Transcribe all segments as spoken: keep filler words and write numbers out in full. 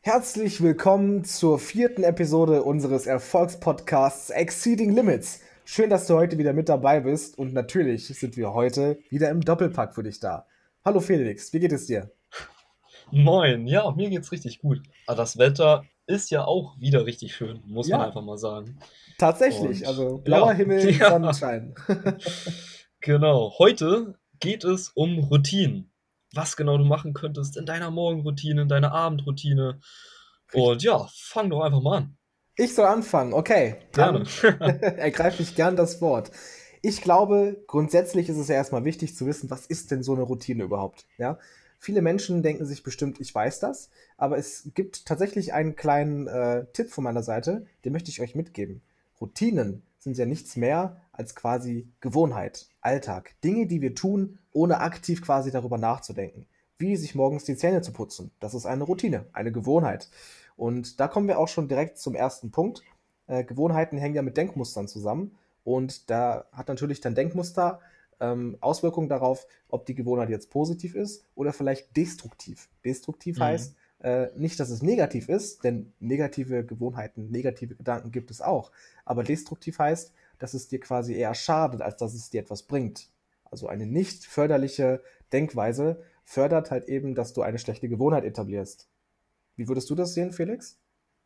Herzlich willkommen zur vierten Episode unseres Erfolgspodcasts Exceeding Limits. Schön, dass du heute wieder mit dabei bist und natürlich sind wir heute wieder im Doppelpack für dich da. Hallo Felix, wie geht es dir? Moin, ja, mir geht's richtig gut. Aber das Wetter ist ja auch wieder richtig schön, muss man Ja, einfach mal sagen. tatsächlich, Und also blauer ja, Himmel, ja, Sonnenschein. genau. Heute geht es um Routinen. Was genau du machen könntest in deiner Morgenroutine, in deiner Abendroutine. Und Richtig. ja, fang doch einfach mal an. Ich soll anfangen, okay, Gerne. dann ergreife ich gern das Wort. Ich glaube, grundsätzlich ist es ja erstmal wichtig zu wissen, was ist denn so eine Routine überhaupt? Ja? Viele Menschen denken sich bestimmt, ich weiß das, aber es gibt tatsächlich einen kleinen äh, Tipp von meiner Seite, den möchte ich euch mitgeben. Routinen sind ja nichts mehr als quasi Gewohnheit, Alltag, Dinge, die wir tun, ohne aktiv quasi darüber nachzudenken. Wie sich morgens die Zähne zu putzen. Das ist eine Routine, eine Gewohnheit. Und da kommen wir auch schon direkt zum ersten Punkt. Äh, Gewohnheiten hängen ja mit Denkmustern zusammen. Und da hat natürlich dein Denkmuster ähm, Auswirkungen darauf, ob die Gewohnheit jetzt positiv ist oder vielleicht destruktiv. Destruktiv Mhm. heißt äh, nicht, dass es negativ ist, denn negative Gewohnheiten, negative Gedanken gibt es auch. Aber destruktiv heißt, dass es dir quasi eher schadet, als dass es dir etwas bringt. Also eine nicht förderliche Denkweise fördert halt eben, dass du eine schlechte Gewohnheit etablierst. Wie würdest du das sehen, Felix?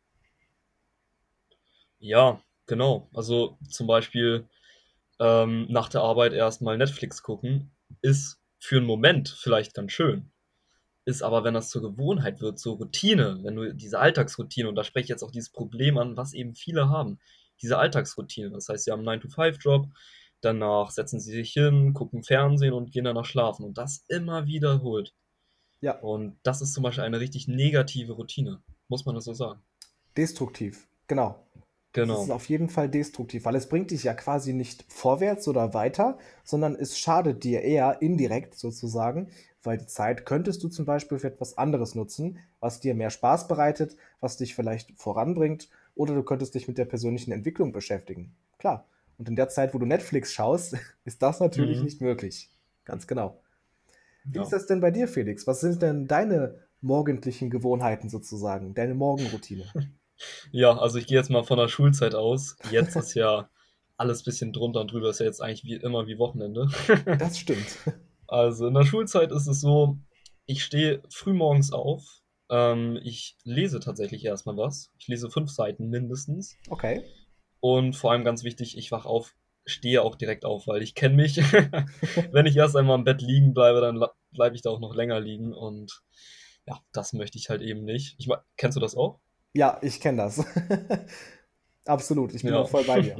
Ja, genau. Also zum Beispiel ähm, nach der Arbeit erstmal Netflix gucken, ist für einen Moment vielleicht ganz schön. Ist aber, wenn das zur Gewohnheit wird, zur Routine, wenn du diese Alltagsroutine, und da spreche ich jetzt auch dieses Problem an, was eben viele haben, diese Alltagsroutine. Das heißt, sie haben einen nine to five Job, danach setzen sie sich hin, gucken Fernsehen und gehen danach schlafen und das immer wiederholt. Ja, Und das ist zum Beispiel eine richtig negative Routine, muss man das so sagen. destruktiv, genau. Das ist Genau. auf jeden Fall destruktiv, weil es bringt dich ja quasi nicht vorwärts oder weiter, sondern es schadet dir eher indirekt sozusagen, weil die Zeit könntest du zum Beispiel für etwas anderes nutzen, was dir mehr Spaß bereitet, was dich vielleicht voranbringt, oder du könntest dich mit der persönlichen Entwicklung beschäftigen. Klar. Und in der Zeit, wo du Netflix schaust, ist das natürlich Mhm. nicht möglich. Ganz genau. Wie ist Ja. das denn bei dir, Felix? Was sind denn deine morgendlichen Gewohnheiten sozusagen, deine Morgenroutine? Ja, also ich gehe jetzt mal von der Schulzeit aus. Jetzt ist ja alles ein bisschen drunter und drüber, ist ja jetzt eigentlich wie immer wie Wochenende. Das stimmt. Also in der Schulzeit ist es so, ich stehe früh morgens auf. Ähm, ich lese tatsächlich erstmal was. Ich lese fünf Seiten mindestens. Okay. Und vor allem ganz wichtig, ich wach auf, stehe auch direkt auf, weil ich kenne mich. Wenn ich erst einmal im Bett liegen bleibe, dann bleibe ich da auch noch länger liegen. Und ja, das möchte ich halt eben nicht. Ich, ma- kennst du das auch? Ja, ich kenne das. Absolut, ich bin da Ja. voll bei dir.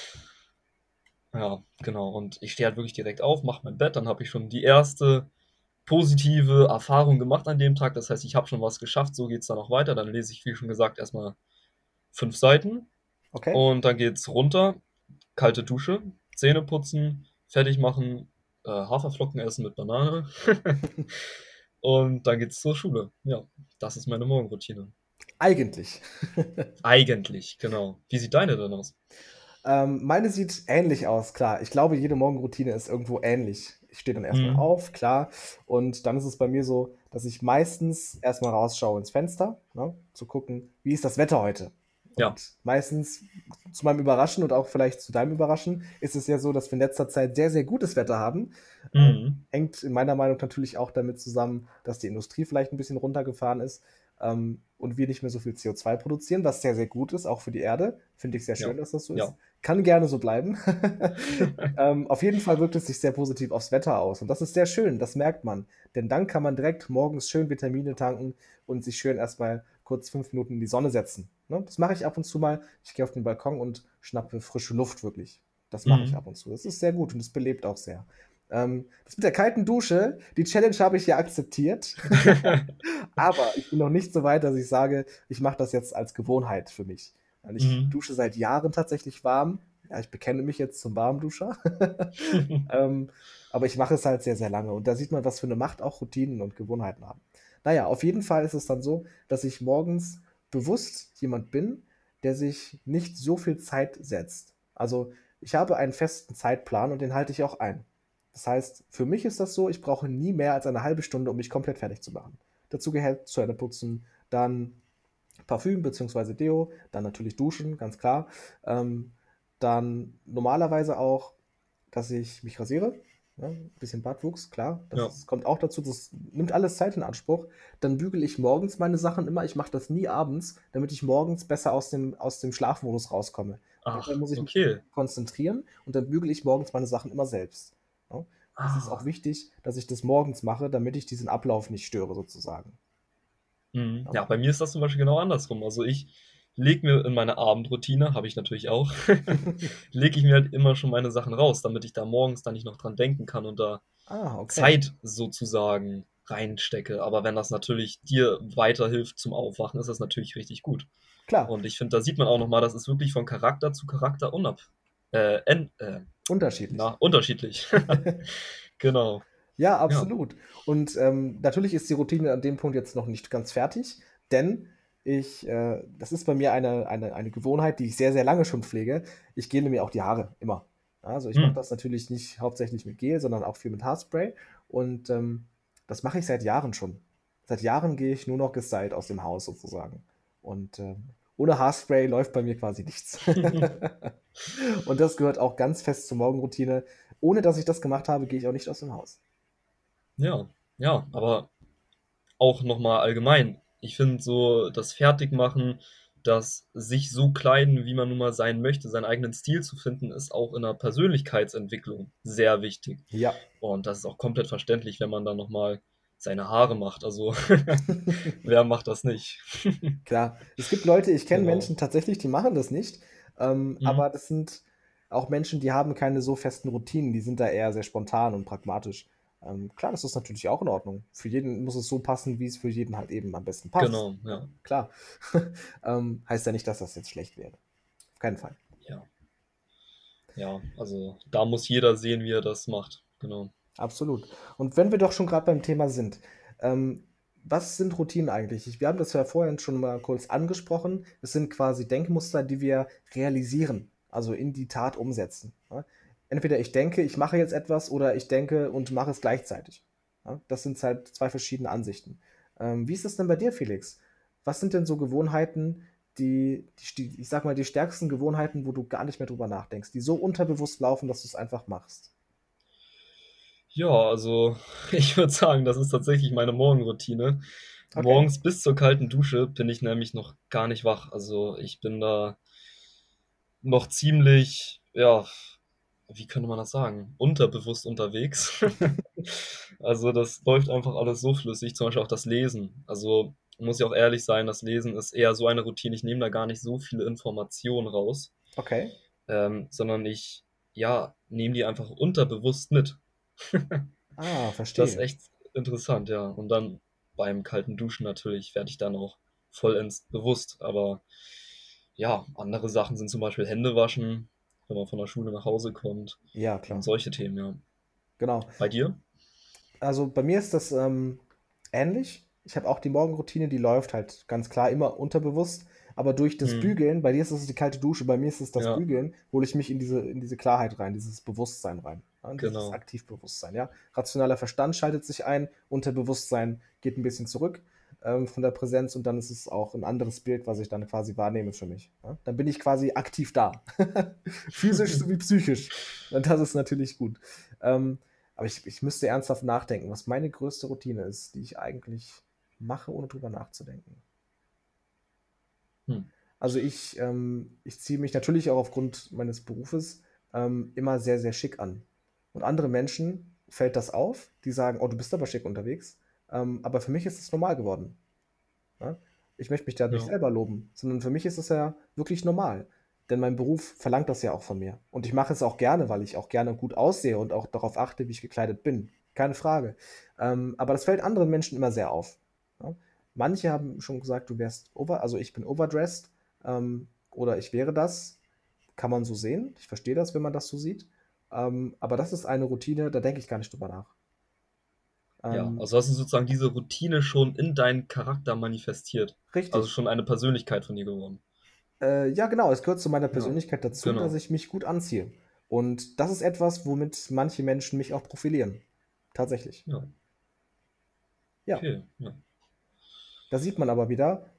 Ja, genau. Und ich stehe halt wirklich direkt auf, mache mein Bett, dann habe ich schon die erste positive Erfahrung gemacht an dem Tag. Das heißt, ich habe schon was geschafft, so geht es dann auch weiter. Dann lese ich, wie schon gesagt, erstmal fünf Seiten Okay. und dann geht's runter, kalte Dusche, Zähne putzen, fertig machen, äh, Haferflocken essen mit Banane und dann geht's zur Schule. Ja, das ist meine Morgenroutine. Eigentlich. Eigentlich, genau. Wie sieht deine denn aus? Ähm, meine sieht ähnlich aus, klar. Ich glaube, jede Morgenroutine ist irgendwo ähnlich. Ich stehe dann erstmal Mhm. auf, klar. Und dann ist es bei mir so, dass ich meistens erstmal rausschaue ins Fenster, ne, zu gucken, wie ist das Wetter heute? Ja. Und meistens, zu meinem Überraschen und auch vielleicht zu deinem Überraschen, ist es ja so, dass wir in letzter Zeit sehr, sehr gutes Wetter haben. Ähm, Mhm. hängt in meiner Meinung natürlich auch damit zusammen, dass die Industrie vielleicht ein bisschen runtergefahren ist, ähm, und wir nicht mehr so viel C O zwei produzieren, was sehr, sehr gut ist, auch für die Erde. Finde ich sehr Ja. schön, dass das so ist. Ja. Kann gerne so bleiben. ähm, auf jeden Fall wirkt es sich sehr positiv aufs Wetter aus. Und das ist sehr schön, das merkt man. Denn dann kann man direkt morgens schön Vitamine tanken und sich schön erstmal kurz fünf Minuten in die Sonne setzen. Ne? Das mache ich ab und zu mal. Ich gehe auf den Balkon und schnappe frische Luft wirklich. Das mache ich Mhm. ab und zu. Das ist sehr gut und es belebt auch sehr. Ähm, das mit der kalten Dusche, die Challenge habe ich ja akzeptiert. Aber ich bin noch nicht so weit, dass ich sage, ich mache das jetzt als Gewohnheit für mich. Weil ich Mhm. dusche seit Jahren tatsächlich warm. Ja, ich bekenne mich jetzt zum Warmduscher. ähm, aber ich mache es halt sehr, sehr lange. Und da sieht man, was für eine Macht auch Routinen und Gewohnheiten haben. Naja, auf jeden Fall ist es dann so, dass ich morgens bewusst jemand bin, der sich nicht so viel Zeit setzt. Also ich habe einen festen Zeitplan und den halte ich auch ein. Das heißt, für mich ist das so, ich brauche nie mehr als eine halbe Stunde, um mich komplett fertig zu machen. Dazu gehört Zähneputzen, dann Parfüm beziehungsweise Deo, dann natürlich duschen, ganz klar. Ähm, dann normalerweise auch, dass ich mich rasiere. Ja, ein bisschen Bartwuchs, klar. Das Ja. ist, kommt auch dazu. Das nimmt alles Zeit in Anspruch. Dann bügele ich morgens meine Sachen immer. Ich mache das nie abends, damit ich morgens besser aus dem, aus dem Schlafmodus rauskomme. Dabei Ach, muss ich mich okay. konzentrieren und dann bügele ich morgens meine Sachen immer selbst. Ja. Das ist auch Ah. wichtig, dass ich das morgens mache, damit ich diesen Ablauf nicht störe, sozusagen. Mhm. Ja. Ja, bei mir ist das zum Beispiel genau andersrum. Also, ich lege mir in meine Abendroutine, habe ich natürlich auch, lege ich mir halt immer schon meine Sachen raus, damit ich da morgens dann nicht noch dran denken kann und da Ah, okay. Zeit sozusagen reinstecke. Aber wenn das natürlich dir weiterhilft zum Aufwachen, ist das natürlich richtig gut. Klar, Und ich finde, da sieht man auch noch mal, das ist wirklich von Charakter zu Charakter unab äh, en äh, unterschiedlich. na, unterschiedlich. Genau. Ja, Ja. absolut. Und ähm, natürlich ist die Routine an dem Punkt jetzt noch nicht ganz fertig, denn ich, äh, das ist bei mir eine, eine, eine Gewohnheit, die ich sehr, sehr lange schon pflege. Ich gele mir auch die Haare immer. Also ich mache Mhm. das natürlich nicht hauptsächlich mit Gel, sondern auch viel mit Haarspray. Und ähm, das mache ich seit Jahren schon. Seit Jahren gehe ich nur noch gestylt aus dem Haus sozusagen. Und ähm, ohne Haarspray läuft bei mir quasi nichts. Und das gehört auch ganz fest zur Morgenroutine. Ohne dass ich das gemacht habe, gehe ich auch nicht aus dem Haus. Ja, ja, aber auch noch mal allgemein. Ich finde so das Fertigmachen, das sich so kleiden, wie man nun mal sein möchte, seinen eigenen Stil zu finden, ist auch in der Persönlichkeitsentwicklung sehr wichtig. Ja, Und das ist auch komplett verständlich, wenn man dann noch mal seine Haare macht. Also, wer macht das nicht? klar. Es gibt Leute, ich kenne Genau. Menschen tatsächlich, die machen das nicht. Ähm, Mhm. aber das sind auch Menschen, die haben keine so festen Routinen. Die sind da eher sehr spontan und pragmatisch. Ähm, klar, das ist natürlich auch in Ordnung. Für jeden muss es so passen, wie es für jeden halt eben am besten passt. Genau, Ja, ja. klar. ähm, heißt ja nicht, dass das jetzt schlecht wäre. Auf keinen Fall. Ja, ja, also da muss jeder sehen, wie er das macht. Genau. Absolut. Und wenn wir doch schon gerade beim Thema sind, ähm, was sind Routinen eigentlich? Ich, wir haben das ja vorhin schon mal kurz angesprochen. Es sind quasi Denkmuster, die wir realisieren, also in die Tat umsetzen. Ja? Entweder ich denke, ich mache jetzt etwas oder ich denke und mache es gleichzeitig. Ja? Das sind halt zwei verschiedene Ansichten. Ähm, wie ist das denn bei dir, Felix? Was sind denn so Gewohnheiten, die, die, ich sag mal, die stärksten Gewohnheiten, wo du gar nicht mehr drüber nachdenkst, die so unterbewusst laufen, dass du es einfach machst? Ja, also ich würde sagen, das ist tatsächlich meine Morgenroutine. Okay. Morgens bis zur kalten Dusche bin ich nämlich noch gar nicht wach. Also ich bin da noch ziemlich, ja, wie könnte man das sagen, unterbewusst unterwegs. Also das läuft einfach alles so flüssig, zum Beispiel auch das Lesen. Also muss ich auch ehrlich sein, das Lesen ist eher so eine Routine. Ich nehme da gar nicht so viele Informationen raus, Okay. ähm, sondern ich, ja, nehme die einfach unterbewusst mit. Ah, Das ist verstehe. echt interessant, ja. Und dann beim kalten Duschen natürlich werde ich dann auch vollends bewusst. Aber ja, andere Sachen sind zum Beispiel Hände waschen, wenn man von der Schule nach Hause kommt Ja, und klar. solche Themen, ja. Genau. Bei dir? Also bei mir ist das ähm, ähnlich. Ich habe auch die Morgenroutine, die läuft halt ganz klar immer unterbewusst. Aber durch das Mhm. Bügeln, bei dir ist es die kalte Dusche, bei mir ist es das Ja, Bügeln, hole ich mich in diese, in diese Klarheit rein, dieses Bewusstsein rein. Ja, dieses genau. Aktivbewusstsein, ja. Rationaler Verstand schaltet sich ein, Unterbewusstsein geht ein bisschen zurück ähm, von der Präsenz und dann ist es auch ein anderes Bild, was ich dann quasi wahrnehme für mich. Ja. Dann bin ich quasi aktiv da. Physisch sowie psychisch. Und das ist natürlich gut. Ähm, aber ich, ich müsste ernsthaft nachdenken, was meine größte Routine ist, die ich eigentlich mache, ohne drüber nachzudenken. Hm. Also ich, ähm, ich ziehe mich natürlich auch aufgrund meines Berufes ähm, immer sehr, sehr schick an. Und andere Menschen fällt das auf, die sagen, oh, du bist aber schick unterwegs. Ähm, aber für mich ist es normal geworden. Ja? Ich möchte mich da nicht Ja, selber loben, sondern für mich ist es ja wirklich normal. Denn mein Beruf verlangt das ja auch von mir. Und ich mache es auch gerne, weil ich auch gerne gut aussehe und auch darauf achte, wie ich gekleidet bin. Keine Frage. Ähm, aber das fällt anderen Menschen immer sehr auf. Ja? Manche haben schon gesagt, du wärst over, also ich bin overdressed ähm, oder ich wäre das. Kann man so sehen. Ich verstehe das, wenn man das so sieht. Ähm, aber das ist eine Routine, da denke ich gar nicht drüber nach. ja. Ähm, Also hast du sozusagen diese Routine schon in deinen Charakter manifestiert. Also richtig. schon eine Persönlichkeit von dir geworden. Äh, ja, genau, es gehört zu meiner Ja, Persönlichkeit dazu, dass genau. ich mich gut anziehe. Und das ist etwas, womit manche Menschen mich auch profilieren. Tatsächlich. Ja, Ja, okay. Ja. da sieht man aber wieder,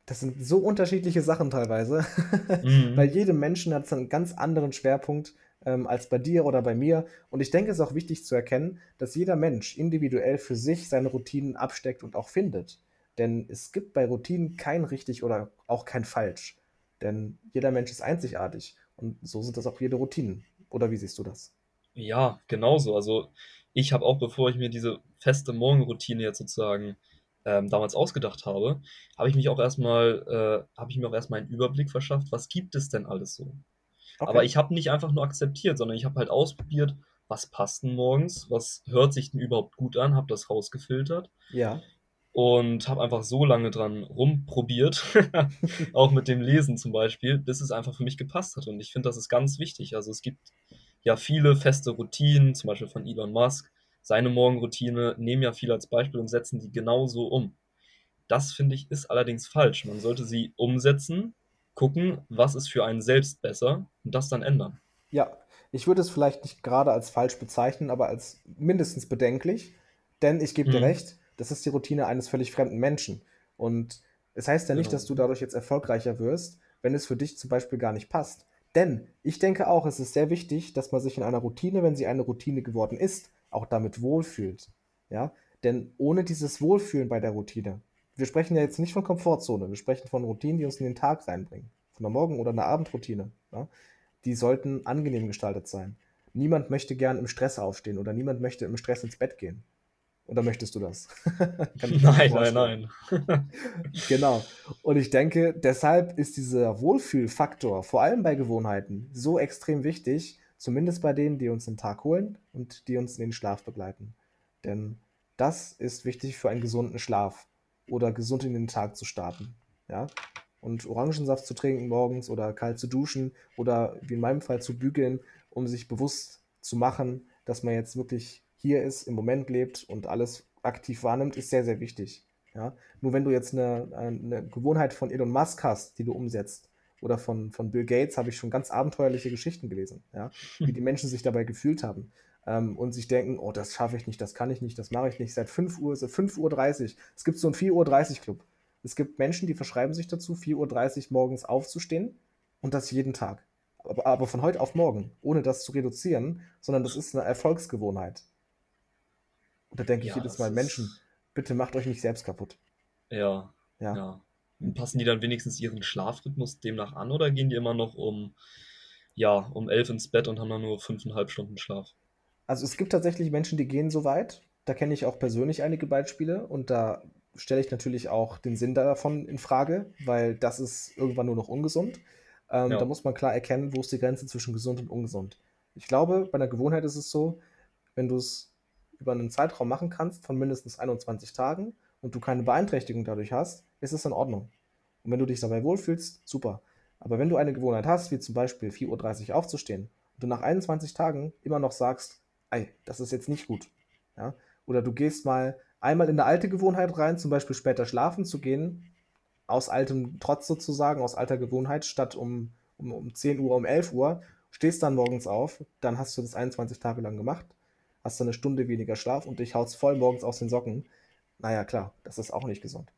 Das sind so unterschiedliche Sachen teilweise. Bei Mhm. jedem Menschen hat es einen ganz anderen Schwerpunkt ähm, als bei dir oder bei mir. Und ich denke, es ist auch wichtig zu erkennen, dass jeder Mensch individuell für sich seine Routinen absteckt und auch findet. Denn es gibt bei Routinen kein richtig oder auch kein falsch. Denn jeder Mensch ist einzigartig. Und so sind das auch jede Routinen. Oder wie siehst du das? Ja, genauso. Also, ich habe auch, bevor ich mir diese feste Morgenroutine jetzt sozusagen, ähm, damals ausgedacht habe, habe ich mich auch erst mal äh, habe ich mir auch erst mal einen Überblick verschafft, was gibt es denn alles so? Aber Okay. ich habe nicht einfach nur akzeptiert, sondern ich habe halt ausprobiert, was passt denn morgens, was hört sich denn überhaupt gut an, habe das rausgefiltert Ja. und habe einfach so lange dran rumprobiert, auch mit dem Lesen zum Beispiel, bis es einfach für mich gepasst hat. Und ich finde, das ist ganz wichtig. Also es gibt ja viele feste Routinen, zum Beispiel von Elon Musk. Seine Morgenroutine nehmen ja viele als Beispiel und setzen die genauso um. Das finde ich ist allerdings falsch. Man sollte sie umsetzen, gucken, was ist für einen selbst besser und das dann ändern. Ja, ich würde es vielleicht nicht gerade als falsch bezeichnen, aber als mindestens bedenklich, denn ich gebe dir Mhm, recht, das ist die Routine eines völlig fremden Menschen. Und es heißt ja nicht, dass genau. du dadurch jetzt erfolgreicher wirst, wenn es für dich zum Beispiel gar nicht passt. Denn ich denke auch, es ist sehr wichtig, dass man sich in einer Routine, wenn sie eine Routine geworden ist, auch damit wohlfühlt. Ja, denn ohne dieses Wohlfühlen bei der Routine, wir sprechen ja jetzt nicht von Komfortzone, wir sprechen von Routinen, die uns in den Tag reinbringen. Von der Morgen- oder einer Abendroutine. Ja? Die sollten angenehm gestaltet sein. Niemand möchte gern im Stress aufstehen oder niemand möchte im Stress ins Bett gehen. Oder möchtest du das? Kann ich mir nicht Nein, nein, vorstellen. nein. Genau. Und ich denke, deshalb ist dieser Wohlfühlfaktor, vor allem bei Gewohnheiten, so extrem wichtig, zumindest bei denen, die uns den Tag holen und die uns in den Schlaf begleiten. Denn das ist wichtig für einen gesunden Schlaf oder gesund in den Tag zu starten. Ja? Und Orangensaft zu trinken morgens oder kalt zu duschen oder wie in meinem Fall zu bügeln, um sich bewusst zu machen, dass man jetzt wirklich hier ist, im Moment lebt und alles aktiv wahrnimmt, ist sehr, sehr wichtig. Ja? Nur wenn du jetzt eine, eine Gewohnheit von Elon Musk hast, die du umsetzt, oder von, von Bill Gates, habe ich schon ganz abenteuerliche Geschichten gelesen, ja? Wie die Menschen sich dabei gefühlt haben ähm, und sich denken, oh, das schaffe ich nicht, das kann ich nicht, das mache ich nicht. Seit fünf Uhr, seit fünf Uhr dreißig. Es gibt so einen vier Uhr dreißig Club. Es gibt Menschen, die verschreiben sich dazu, vier Uhr dreißig morgens aufzustehen und das jeden Tag. Aber, aber von heute auf morgen, ohne das zu reduzieren, sondern das ist eine Erfolgsgewohnheit. Und da denke ich Ja, jedes das Mal, Menschen, ist bitte macht euch nicht selbst kaputt. ja, Ja. ja. Und passen die dann wenigstens ihren Schlafrhythmus demnach an oder gehen die immer noch um, ja, um elf ins Bett und haben dann nur fünfeinhalb Stunden Schlaf? Also es gibt tatsächlich Menschen, die gehen so weit. Da kenne ich auch persönlich einige Beispiele und da stelle ich natürlich auch den Sinn davon in Frage, weil das ist irgendwann nur noch ungesund. Ähm, da Ja. muss man klar erkennen, wo ist die Grenze zwischen gesund und ungesund. Ich glaube, bei einer Gewohnheit ist es so, wenn du es über einen Zeitraum machen kannst von mindestens einundzwanzig Tagen und du keine Beeinträchtigung dadurch hast, ist es in Ordnung. Und wenn du dich dabei wohlfühlst, super. Aber wenn du eine Gewohnheit hast, wie zum Beispiel vier Uhr dreißig aufzustehen, und du nach einundzwanzig Tagen immer noch sagst, ey, das ist jetzt nicht gut. Ja? Oder du gehst mal einmal in eine alte Gewohnheit rein, zum Beispiel später schlafen zu gehen, aus altem Trotz sozusagen, aus alter Gewohnheit, statt um, um, um zehn Uhr, um elf Uhr, stehst dann morgens auf, dann hast du das einundzwanzig Tage lang gemacht, hast dann eine Stunde weniger Schlaf und dich haut's voll morgens aus den Socken. Naja, klar, das ist auch nicht gesund.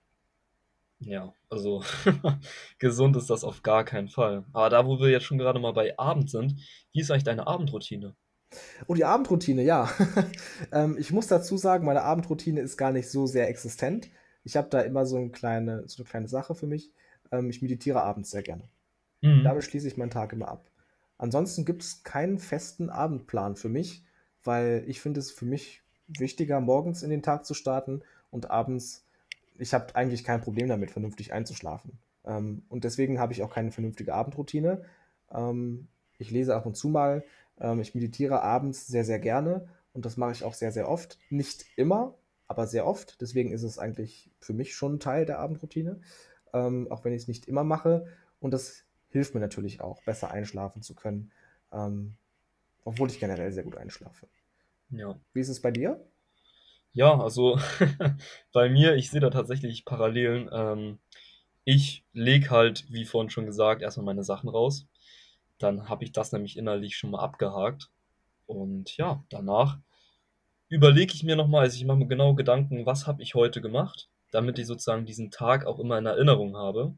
Ja, also gesund ist das auf gar keinen Fall. Aber da, wo wir jetzt schon gerade mal bei Abend sind, wie ist eigentlich deine Abendroutine? Und die Abendroutine, ja. ähm, ich muss dazu sagen, meine Abendroutine ist gar nicht so sehr existent. Ich habe da immer so eine kleine, so eine kleine Sache für mich. Ähm, ich meditiere abends sehr gerne. Mhm. Damit schließe ich meinen Tag immer ab. Ansonsten gibt es keinen festen Abendplan für mich, weil ich finde es für mich wichtiger, morgens in den Tag zu starten und abends, ich habe eigentlich kein Problem damit, vernünftig einzuschlafen. Ähm, und deswegen habe ich auch keine vernünftige Abendroutine. Ähm, ich lese ab und zu mal, ähm, ich meditiere abends sehr, sehr gerne und das mache ich auch sehr, sehr oft. Nicht immer, aber sehr oft. Deswegen ist es eigentlich für mich schon Teil der Abendroutine, ähm, auch wenn ich es nicht immer mache. Und das hilft mir natürlich auch, besser einschlafen zu können, ähm, obwohl ich generell sehr gut einschlafe. Ja. Wie ist es bei dir? Ja, also bei mir, ich sehe da tatsächlich Parallelen. Ähm, ich lege halt, wie vorhin schon gesagt, erstmal meine Sachen raus. Dann habe ich das nämlich innerlich schon mal abgehakt. Und ja, danach überlege ich mir nochmal, also ich mache mir genau Gedanken, was habe ich heute gemacht, damit ich sozusagen diesen Tag auch immer in Erinnerung habe.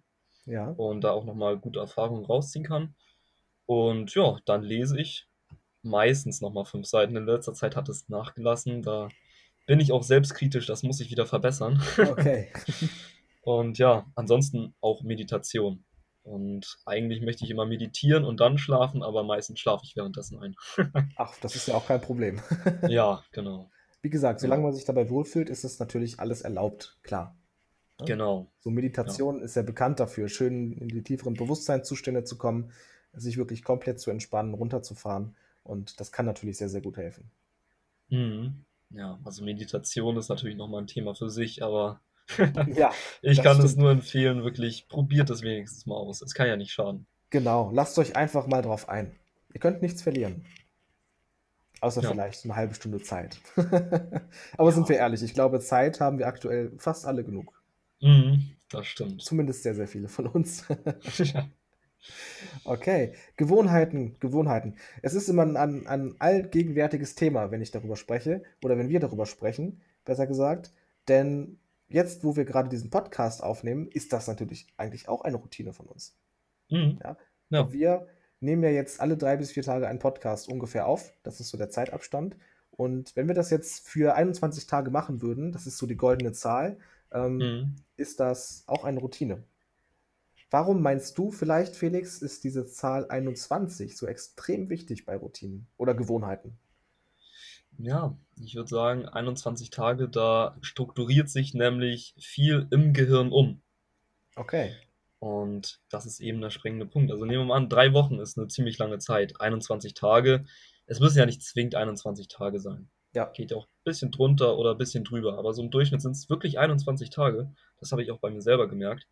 Ja. und da auch nochmal gute Erfahrungen rausziehen kann. Und ja, dann lese ich meistens nochmal fünf Seiten. In letzter Zeit hat es nachgelassen. Da bin ich auch selbstkritisch, das muss ich wieder verbessern. Okay. Und ja, ansonsten auch Meditation. Und eigentlich möchte ich immer meditieren und dann schlafen, aber meistens schlafe ich währenddessen ein. Ach, das ist ja auch kein Problem. Ja, genau. Wie gesagt, solange Ja, man sich dabei wohlfühlt, ist es natürlich alles erlaubt, klar. Ne? genau. So Ja. Meditation ist ja bekannt dafür, schön in die tieferen Bewusstseinszustände zu kommen, sich wirklich komplett zu entspannen, runterzufahren. Und das kann natürlich sehr, sehr gut helfen. Mhm. Ja, also Meditation ist natürlich nochmal ein Thema für sich, aber Ja, ich das kann es stimmt. nur empfehlen, wirklich probiert es wenigstens mal aus. Es kann ja nicht schaden. Genau, lasst euch einfach mal drauf ein. Ihr könnt nichts verlieren, außer Ja, vielleicht eine halbe Stunde Zeit. Aber sind wir ja. ehrlich, ich glaube, Zeit haben wir aktuell fast alle genug. Mhm, das stimmt. Zumindest sehr, sehr viele von uns. Ja. Okay, Gewohnheiten, Gewohnheiten. Es ist immer ein, ein, ein allgegenwärtiges Thema, wenn ich darüber spreche oder wenn wir darüber sprechen, besser gesagt. Denn jetzt, wo wir gerade diesen Podcast aufnehmen, ist das natürlich eigentlich auch eine Routine von uns. Mhm. Ja? Ja. Wir nehmen ja jetzt alle drei bis vier Tage einen Podcast ungefähr auf. Das ist so der Zeitabstand. Und wenn wir das jetzt für einundzwanzig Tage machen würden, das ist so die goldene Zahl, ähm, Mhm. ist das auch eine Routine. Warum meinst du vielleicht, Felix, ist diese Zahl einundzwanzig so extrem wichtig bei Routinen oder Gewohnheiten? Ja, ich würde sagen, einundzwanzig Tage, da strukturiert sich nämlich viel im Gehirn um. Okay, Und das ist eben der springende Punkt. Also nehmen wir mal an, drei Wochen ist eine ziemlich lange Zeit. einundzwanzig Tage. Es müssen ja nicht zwingend einundzwanzig Tage sein. ja. Geht ja auch ein bisschen drunter oder ein bisschen drüber. Aber so im Durchschnitt sind es wirklich einundzwanzig Tage. Das habe ich auch bei mir selber gemerkt.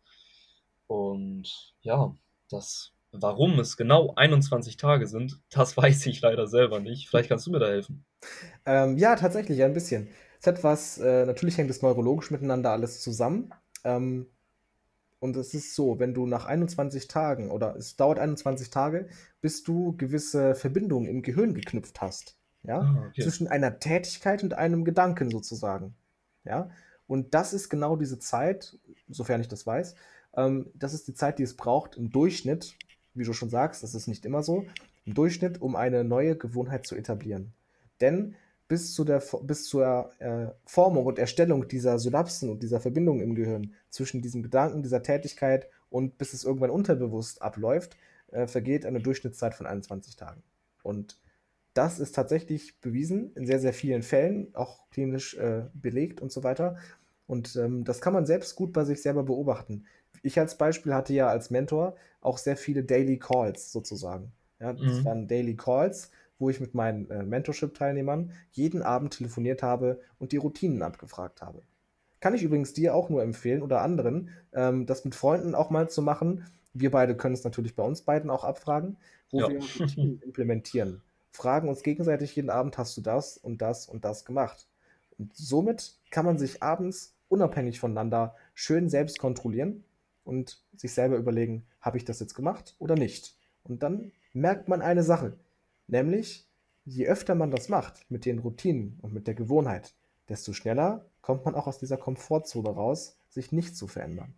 Und ja, das, warum es genau einundzwanzig Tage sind, das weiß ich leider selber nicht. Vielleicht kannst du mir da helfen. Ähm, ja, tatsächlich, ein bisschen. Es hat was, äh, natürlich hängt es neurologisch miteinander alles zusammen. Ähm, und es ist so, wenn du nach einundzwanzig Tagen oder es dauert einundzwanzig Tage, bis du gewisse Verbindungen im Gehirn geknüpft hast. Ja? Ah, okay. Zwischen einer Tätigkeit und einem Gedanken sozusagen. Ja? Und das ist genau diese Zeit, sofern ich das weiß, ähm, das ist die Zeit, die es braucht im Durchschnitt, wie du schon sagst, das ist nicht immer so, im Durchschnitt, um eine neue Gewohnheit zu etablieren. Denn bis, zu der, bis zur äh, Formung und Erstellung dieser Synapsen und dieser Verbindungen im Gehirn zwischen diesem Gedanken, dieser Tätigkeit und bis es irgendwann unterbewusst abläuft, äh, vergeht eine Durchschnittszeit von einundzwanzig Tagen. Und das ist tatsächlich bewiesen in sehr, sehr vielen Fällen, auch klinisch äh, belegt und so weiter. Und ähm, das kann man selbst gut bei sich selber beobachten. Ich als Beispiel hatte ja als Mentor auch sehr viele Daily Calls sozusagen. Ja, das Mhm. waren Daily Calls, wo ich mit meinen äh, Mentorship-Teilnehmern jeden Abend telefoniert habe und die Routinen abgefragt habe. Kann ich übrigens dir auch nur empfehlen oder anderen, ähm, das mit Freunden auch mal zu machen. Wir beide können es natürlich bei uns beiden auch abfragen, wo Ja. wir Routinen implementieren. Fragen uns gegenseitig jeden Abend, hast du das und das und das gemacht? Und somit kann man sich abends unabhängig voneinander schön selbst kontrollieren und sich selber überlegen, habe ich das jetzt gemacht oder nicht? Und dann merkt man eine Sache, nämlich je öfter man das macht mit den Routinen und mit der Gewohnheit, desto schneller kommt man auch aus dieser Komfortzone raus, sich nicht zu verändern.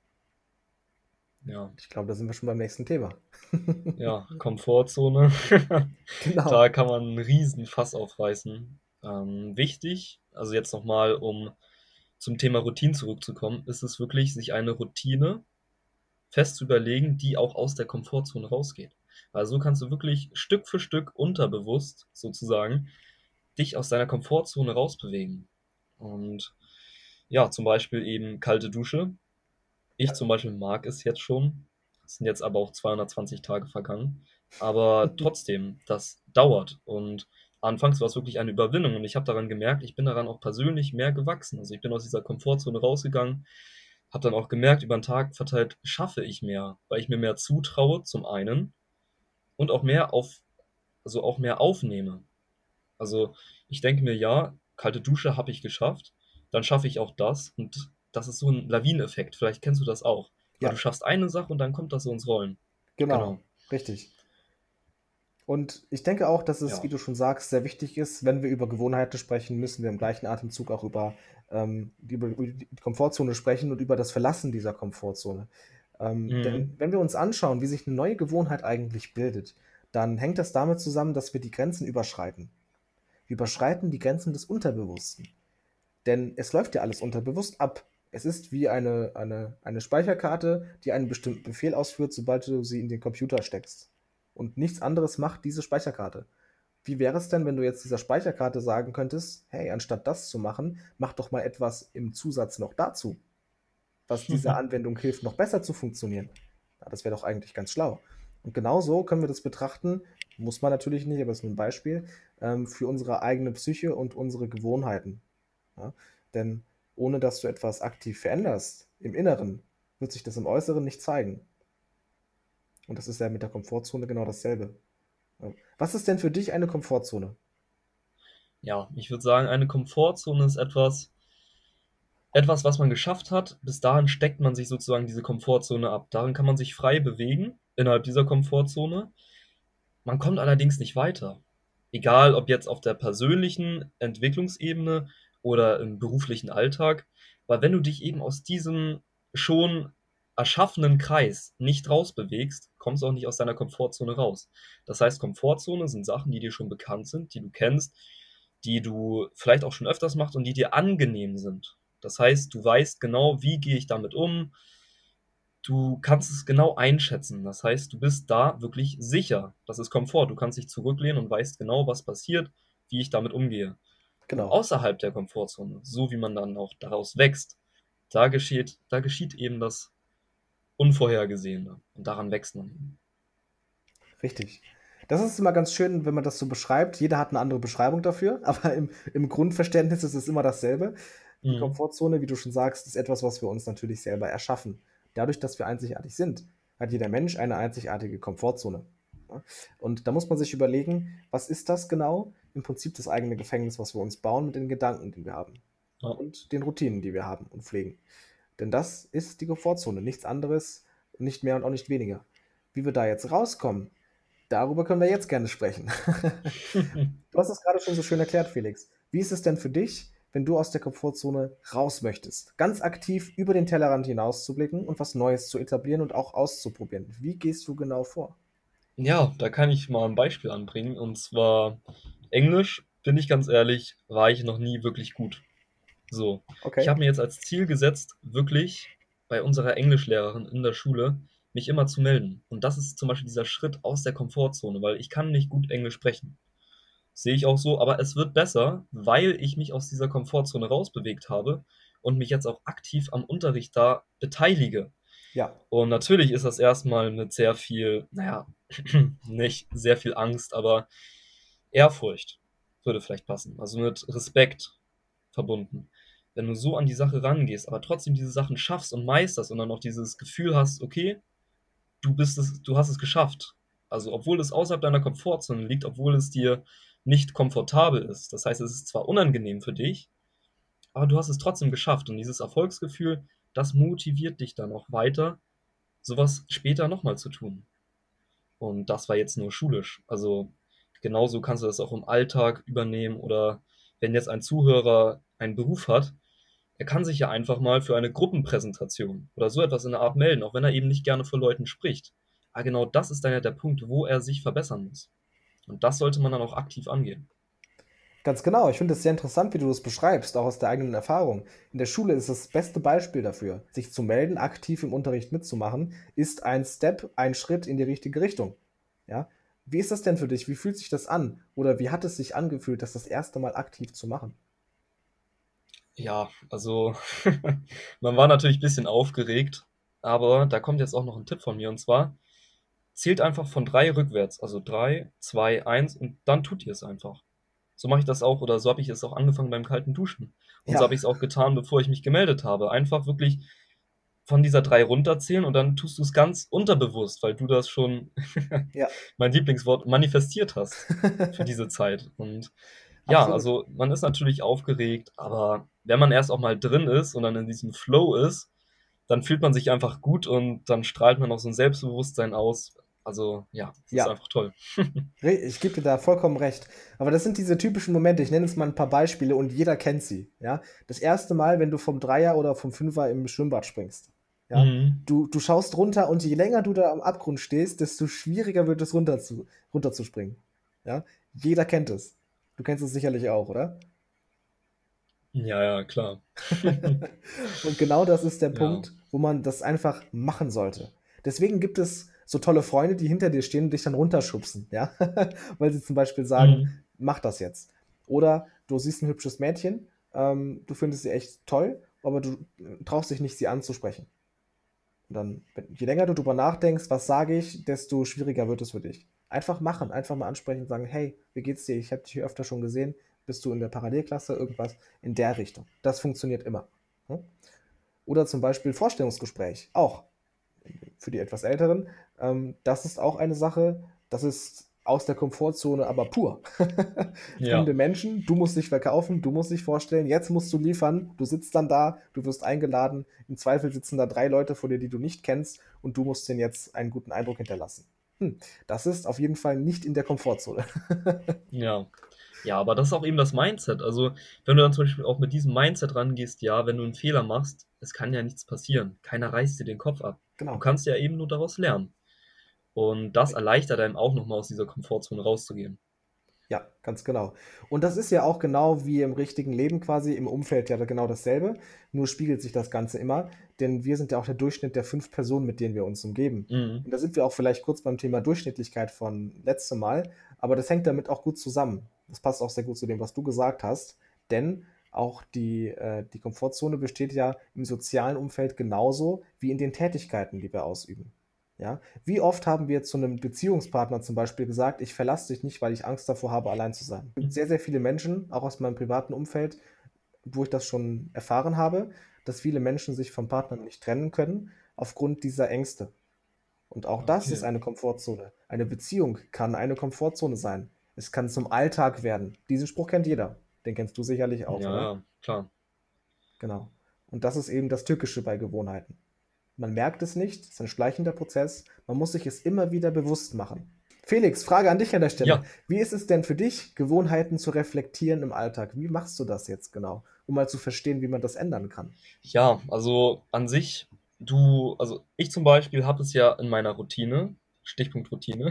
Ja. Ich glaube, da sind wir schon beim nächsten Thema. Ja, Komfortzone. Genau. Da kann man 'n Riesenfass aufreißen. Ähm, wichtig, also jetzt noch mal, um zum Thema Routinen zurückzukommen, ist es wirklich, sich eine Routine fest zu überlegen, die auch aus der Komfortzone rausgeht. Weil so kannst du wirklich Stück für Stück unterbewusst sozusagen dich aus deiner Komfortzone rausbewegen. Und ja, zum Beispiel eben kalte Dusche. Ich Ja. zum Beispiel mag es jetzt schon. Es sind jetzt aber auch zweihundertzwanzig Tage vergangen. Aber trotzdem, das dauert. Und anfangs war es wirklich eine Überwindung. Und ich habe daran gemerkt, ich bin daran auch persönlich mehr gewachsen. Also ich bin aus dieser Komfortzone rausgegangen, habe dann auch gemerkt, über den Tag verteilt schaffe ich mehr, weil ich mir mehr zutraue, zum einen, und auch mehr auf, also auch mehr aufnehme. Also ich denke mir, ja, kalte Dusche habe ich geschafft, dann schaffe ich auch das. Und das ist so ein Lawineneffekt. Vielleicht kennst du das auch. Weil du Ja, schaffst eine Sache und dann kommt das so ins Rollen. genau. Genau. Richtig. Und ich denke auch, dass es, wie Ja. du schon sagst, sehr wichtig ist, wenn wir über Gewohnheiten sprechen, müssen wir im gleichen Atemzug auch über, ähm, über, über die Komfortzone sprechen und über das Verlassen dieser Komfortzone. Ähm, Mhm. denn wenn wir uns anschauen, wie sich eine neue Gewohnheit eigentlich bildet, dann hängt das damit zusammen, dass wir die Grenzen überschreiten. Wir überschreiten die Grenzen des Unterbewussten. Denn es läuft ja alles unterbewusst ab. Es ist wie eine, eine, eine Speicherkarte, die einen bestimmten Befehl ausführt, sobald du sie in den Computer steckst. Und nichts anderes macht diese Speicherkarte. Wie wäre es denn, wenn du jetzt dieser Speicherkarte sagen könntest, hey, anstatt das zu machen, mach doch mal etwas im Zusatz noch dazu, was dieser Anwendung hilft, noch besser zu funktionieren. Ja, das wäre doch eigentlich ganz schlau. Und genauso können wir das betrachten, muss man natürlich nicht, aber es ist nur ein Beispiel, ähm, für unsere eigene Psyche und unsere Gewohnheiten. Ja? Denn ohne dass du etwas aktiv veränderst im Inneren, wird sich das im Äußeren nicht zeigen. Und das ist ja mit der Komfortzone genau dasselbe. Ja. Was ist denn für dich eine Komfortzone? Ja, ich würde sagen, eine Komfortzone ist etwas, etwas, was man geschafft hat. Bis dahin steckt man sich sozusagen diese Komfortzone ab. Darin kann man sich frei bewegen innerhalb dieser Komfortzone. Man kommt allerdings nicht weiter. Egal, ob jetzt auf der persönlichen Entwicklungsebene oder im beruflichen Alltag. Weil wenn du dich eben aus diesem schon erschaffenen Kreis nicht rausbewegst, kommst du auch nicht aus deiner Komfortzone raus. Das heißt, Komfortzone sind Sachen, die dir schon bekannt sind, die du kennst, die du vielleicht auch schon öfters machst und die dir angenehm sind. Das heißt, du weißt genau, wie gehe ich damit um. Du kannst es genau einschätzen. Das heißt, du bist da wirklich sicher. Das ist Komfort. Du kannst dich zurücklehnen und weißt genau, was passiert, wie ich damit umgehe. Und Genau. außerhalb der Komfortzone, so wie man dann auch daraus wächst, da geschieht, da geschieht eben das Unvorhergesehene. Und daran wächst man eben. Richtig. Das ist immer ganz schön, wenn man das so beschreibt. Jeder hat eine andere Beschreibung dafür, aber im, im Grundverständnis ist es immer dasselbe. Die Mhm. Komfortzone, wie du schon sagst, ist etwas, was wir uns natürlich selber erschaffen. Dadurch, dass wir einzigartig sind, hat jeder Mensch eine einzigartige Komfortzone. Ja? Und da muss man sich überlegen, was ist das genau? Im Prinzip das eigene Gefängnis, was wir uns bauen mit den Gedanken, die wir haben. Ja, Ja. und den Routinen, die wir haben und pflegen. Denn das ist die Komfortzone, nichts anderes, nicht mehr und auch nicht weniger. Wie wir da jetzt rauskommen, darüber können wir jetzt gerne sprechen. Du hast es gerade schon so schön erklärt, Felix. Wie ist es denn für dich, wenn du aus der Komfortzone raus möchtest? Ganz aktiv über den Tellerrand hinaus zu blicken und was Neues zu etablieren und auch auszuprobieren. Wie gehst du genau vor? Ja, da kann ich mal ein Beispiel anbringen. Und zwar Englisch, bin ich ganz ehrlich, war ich noch nie wirklich gut. So, ich Okay. habe mir jetzt als Ziel gesetzt, wirklich bei unserer Englischlehrerin in der Schule mich immer zu melden. Und das ist zum Beispiel dieser Schritt aus der Komfortzone, weil ich kann nicht gut Englisch sprechen. Sehe ich auch so, aber es wird besser, weil ich mich aus dieser Komfortzone rausbewegt habe und mich jetzt auch aktiv am Unterricht da beteilige. Ja, Und natürlich ist das erstmal mit sehr viel, naja, nicht sehr viel Angst, aber Ehrfurcht würde vielleicht passen. Also mit Respekt verbunden. Wenn du so an die Sache rangehst, aber trotzdem diese Sachen schaffst und meisterst und dann noch dieses Gefühl hast, okay, du bist es, du hast es geschafft. Also obwohl es außerhalb deiner Komfortzone liegt, obwohl es dir nicht komfortabel ist. Das heißt, es ist zwar unangenehm für dich, aber du hast es trotzdem geschafft. Und dieses Erfolgsgefühl, das motiviert dich dann auch weiter, sowas später nochmal zu tun. Und das war jetzt nur schulisch. Also genauso kannst du das auch im Alltag übernehmen oder wenn jetzt ein Zuhörer einen Beruf hat, er kann sich ja einfach mal für eine Gruppenpräsentation oder so etwas in der Art melden, auch wenn er eben nicht gerne vor Leuten spricht. Aber genau das ist dann ja der Punkt, wo er sich verbessern muss. Und das sollte man dann auch aktiv angehen. ganz genau. Ich finde es sehr interessant, wie du das beschreibst, auch aus der eigenen Erfahrung. In der Schule ist das beste Beispiel dafür. Sich zu melden, aktiv im Unterricht mitzumachen, ist ein Step, ein Schritt in die richtige Richtung. Ja? Wie ist das denn für dich? Wie fühlt sich das an? Oder wie hat es sich angefühlt, das das erste Mal aktiv zu machen? Ja, also man war natürlich ein bisschen aufgeregt, aber da kommt jetzt auch noch ein Tipp von mir und zwar zählt einfach von drei rückwärts, also drei, zwei, eins und dann tut ihr es einfach. So mache ich das auch oder so habe ich es auch angefangen beim kalten Duschen. Und so Ja, habe ich es auch getan, bevor ich mich gemeldet habe. Einfach wirklich von dieser drei runterzählen und dann tust du es ganz unterbewusst, weil du das schon, ja. mein Lieblingswort, manifestiert hast für diese Zeit. Und ja, Absolut. also man ist natürlich aufgeregt, aber wenn man erst auch mal drin ist und dann in diesem Flow ist, dann fühlt man sich einfach gut und dann strahlt man auch so ein Selbstbewusstsein aus. Also ja, das ist Ja, einfach toll. re- ich gebe dir da vollkommen recht. Aber das sind diese typischen Momente. Ich nenne jetzt mal ein paar Beispiele und jeder kennt sie. Ja, das erste Mal, wenn du vom Dreier oder vom Fünfer im Schwimmbad springst. Ja? Mhm. Du, du schaust runter und je länger du da am Abgrund stehst, desto schwieriger wird es runter zu, runterzuspringen. Ja? Jeder kennt es. Du kennst es sicherlich auch, oder? Ja, ja, klar. Und genau das ist der Ja. Punkt, wo man das einfach machen sollte. Deswegen gibt es so tolle Freunde, die hinter dir stehen und dich dann runterschubsen, ja? Weil sie zum Beispiel sagen, Mhm. mach das jetzt. Oder du siehst ein hübsches Mädchen, ähm, du findest sie echt toll, aber du äh, traust dich nicht, sie anzusprechen. Und dann, wenn- je länger du drüber nachdenkst, was sage ich, desto schwieriger wird es für dich. Einfach machen, einfach mal ansprechen und sagen, hey, wie geht's dir? Ich habe dich hier öfter schon gesehen. Bist du in der Parallelklasse? Irgendwas in der Richtung. Das funktioniert immer. Hm? Oder zum Beispiel Vorstellungsgespräch, auch für die etwas Älteren. Ähm, das ist auch eine Sache, das ist aus der Komfortzone, aber pur. Ja. Fremde Menschen, du musst dich verkaufen, du musst dich vorstellen, jetzt musst du liefern, du sitzt dann da, du wirst eingeladen, im Zweifel sitzen da drei Leute vor dir, die du nicht kennst und du musst denen jetzt einen guten Eindruck hinterlassen. Hm, das ist auf jeden Fall nicht in der Komfortzone. Ja. Ja, aber das ist auch eben das Mindset. Also, wenn du dann zum Beispiel auch mit diesem Mindset rangehst, ja, wenn du einen Fehler machst, es kann ja nichts passieren. Keiner reißt dir den Kopf ab. Du Genau. kannst ja eben nur daraus lernen. Und das erleichtert einem auch nochmal aus dieser Komfortzone rauszugehen. Ja, ganz genau. Und das ist ja auch genau wie im richtigen Leben quasi, im Umfeld ja genau dasselbe, nur spiegelt sich das Ganze immer, denn wir sind ja auch der Durchschnitt der fünf Personen, mit denen wir uns umgeben. Mhm. Und da sind wir auch vielleicht kurz beim Thema Durchschnittlichkeit von letztem Mal, aber das hängt damit auch gut zusammen. Das passt auch sehr gut zu dem, was du gesagt hast, denn auch die, äh, die Komfortzone besteht ja im sozialen Umfeld genauso wie in den Tätigkeiten, die wir ausüben. Ja, wie oft haben wir zu einem Beziehungspartner zum Beispiel gesagt, ich verlasse dich nicht, weil ich Angst davor habe, allein zu sein. Es gibt sehr, sehr viele Menschen, auch aus meinem privaten Umfeld, wo ich das schon erfahren habe, dass viele Menschen sich vom Partner nicht trennen können aufgrund dieser Ängste. Und auch das ist Okay. eine Komfortzone. Eine Beziehung kann eine Komfortzone sein. Es kann zum Alltag werden. Diesen Spruch kennt jeder. Den kennst du sicherlich auch, Ja, oder? ja, klar. Genau. Und das ist eben das Tückische bei Gewohnheiten. Man merkt es nicht, es ist ein schleichender Prozess. Man muss sich es immer wieder bewusst machen. Felix, Frage an dich an der Stelle. Ja, Wie ist es denn für dich, Gewohnheiten zu reflektieren im Alltag? Wie machst du das jetzt genau, um mal zu verstehen, wie man das ändern kann? ja, also an sich, du, also ich zum Beispiel habe es ja in meiner Routine, Stichpunkt Routine,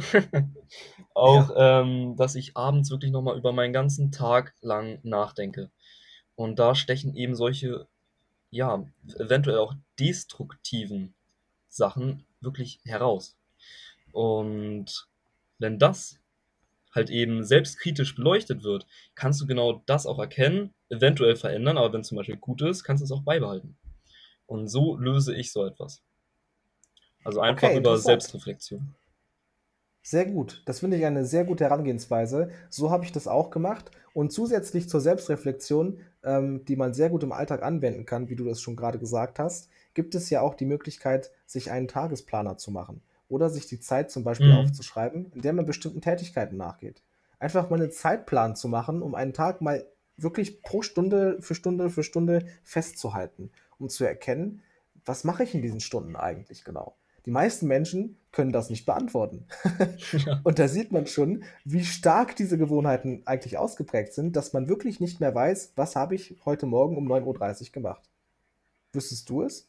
auch, Ja, ähm, dass ich abends wirklich nochmal über meinen ganzen Tag lang nachdenke. Und da stechen eben solche, ja, eventuell auch destruktiven Sachen wirklich heraus. Und wenn das halt eben selbstkritisch beleuchtet wird, kannst du genau das auch erkennen, eventuell verändern, aber wenn es zum Beispiel gut ist, kannst du es auch beibehalten. Und so löse ich so etwas. Also einfach okay, über interessant. Selbstreflexion. Sehr gut. Das finde ich eine sehr gute Herangehensweise. So habe ich das auch gemacht. Und zusätzlich zur Selbstreflexion, ähm, die man sehr gut im Alltag anwenden kann, wie du das schon gerade gesagt hast, gibt es ja auch die Möglichkeit, sich einen Tagesplaner zu machen oder sich die Zeit zum Beispiel Mhm. aufzuschreiben, in der man bestimmten Tätigkeiten nachgeht. Einfach mal einen Zeitplan zu machen, um einen Tag mal wirklich pro Stunde für Stunde für Stunde festzuhalten, um zu erkennen, was mache ich in diesen Stunden eigentlich genau. Die meisten Menschen können das nicht beantworten. Ja. Und da sieht man schon, wie stark diese Gewohnheiten eigentlich ausgeprägt sind, dass man wirklich nicht mehr weiß, was habe ich heute Morgen um neun Uhr dreißig gemacht. Wüsstest du es?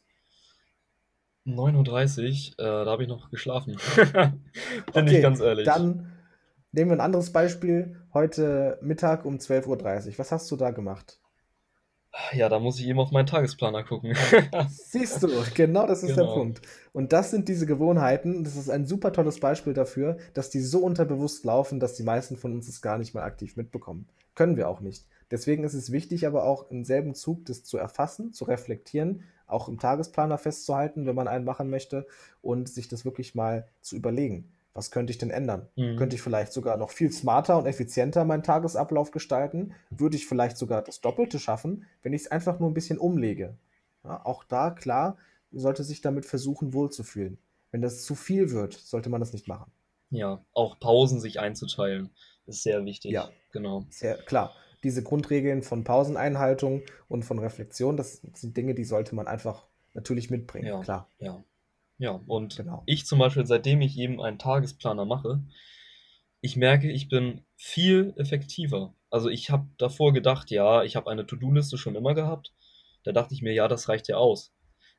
neun Uhr dreißig, äh, da habe ich noch geschlafen. Bin ich Okay, ganz ehrlich. dann nehmen wir ein anderes Beispiel. Heute Mittag um zwölf Uhr dreißig. Was hast du da gemacht? Ja, da muss ich eben auf meinen Tagesplaner gucken. Siehst du, genau das ist der Genau. Punkt. Und das sind diese Gewohnheiten. Das ist ein super tolles Beispiel dafür, dass die so unterbewusst laufen, dass die meisten von uns es gar nicht mal aktiv mitbekommen. Können wir auch nicht. Deswegen ist es wichtig, aber auch im selben Zug das zu erfassen, zu reflektieren, auch im Tagesplaner festzuhalten, wenn man einen machen möchte und sich das wirklich mal zu überlegen. Was könnte ich denn ändern? Könnte Mhm. ich vielleicht sogar noch viel smarter und effizienter meinen Tagesablauf gestalten? Würde ich vielleicht sogar das Doppelte schaffen, wenn ich es einfach nur ein bisschen umlege? Ja, auch da, klar, sollte sich damit versuchen, wohlzufühlen. Wenn das zu viel wird, sollte man das nicht machen. Ja, auch Pausen sich einzuteilen, ist sehr wichtig. Ja, Genau. sehr klar. Diese Grundregeln von Pauseneinhaltung und von Reflexion, das sind Dinge, die sollte man einfach natürlich mitbringen. Ja, Klar, ja, ja. Und genau. ich zum Beispiel, seitdem ich eben einen Tagesplaner mache, ich merke, ich bin viel effektiver. Also ich habe davor gedacht, ja, ich habe eine To-Do-Liste schon immer gehabt. Da dachte ich mir, ja, das reicht ja aus.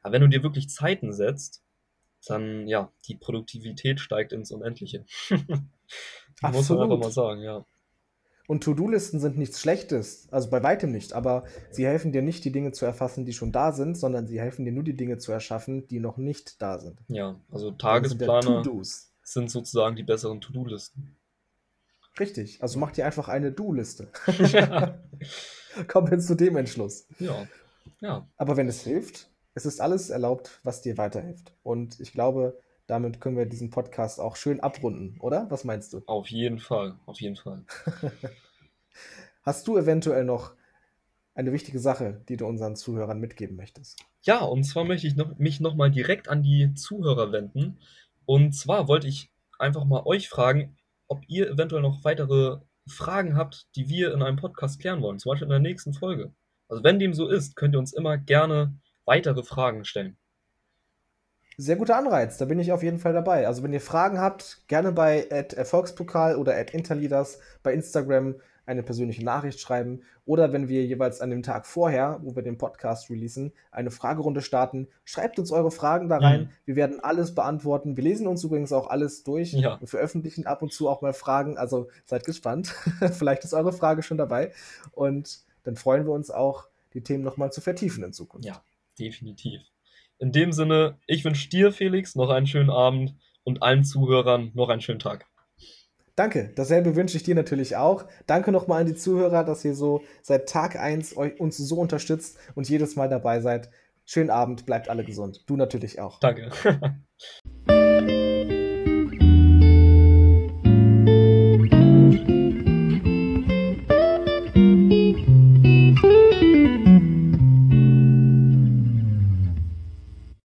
Aber wenn du dir wirklich Zeiten setzt, dann, ja, die Produktivität steigt ins Unendliche. Muss man einfach mal Absolut. sagen, ja. Und To-Do-Listen sind nichts Schlechtes, also bei weitem nicht, aber sie helfen dir nicht, die Dinge zu erfassen, die schon da sind, sondern sie helfen dir nur, die Dinge zu erschaffen, die noch nicht da sind. Ja, also Dann sind ja Tagesplaner To-Dos. sind sozusagen die besseren To-Do-Listen. Richtig, also Ja. mach dir einfach eine Do-Liste. Ja, Komm jetzt zu dem Entschluss. ja, ja, Aber wenn es hilft, es ist alles erlaubt, was dir weiterhilft. Und ich glaube, damit können wir diesen Podcast auch schön abrunden, oder? Was meinst du? auf jeden Fall, auf jeden Fall. Hast du eventuell noch eine wichtige Sache, die du unseren Zuhörern mitgeben möchtest? Ja, und zwar möchte ich noch, mich nochmal direkt an die Zuhörer wenden. Und zwar wollte ich einfach mal euch fragen, ob ihr eventuell noch weitere Fragen habt, die wir in einem Podcast klären wollen, zum Beispiel in der nächsten Folge. Also wenn dem so ist, könnt ihr uns immer gerne weitere Fragen stellen. Sehr guter Anreiz, da bin ich auf jeden Fall dabei. Also wenn ihr Fragen habt, gerne bei at Erfolgspokal oder at Interleaders bei Instagram eine persönliche Nachricht schreiben oder wenn wir jeweils an dem Tag vorher, wo wir den Podcast releasen, eine Fragerunde starten, schreibt uns eure Fragen da rein. Mhm. Wir werden alles beantworten. Wir lesen uns übrigens auch alles durch Ja, und veröffentlichen ab und zu auch mal Fragen. Also seid gespannt. Vielleicht ist eure Frage schon dabei und dann freuen wir uns auch, die Themen nochmal zu vertiefen in Zukunft. ja, definitiv. In dem Sinne, ich wünsche dir, Felix, noch einen schönen Abend und allen Zuhörern noch einen schönen Tag. Danke, dasselbe wünsche ich dir natürlich auch. Danke nochmal an die Zuhörer, dass ihr so seit Tag eins euch, uns so unterstützt und jedes Mal dabei seid. Schönen Abend, bleibt alle gesund. Du natürlich auch. Danke.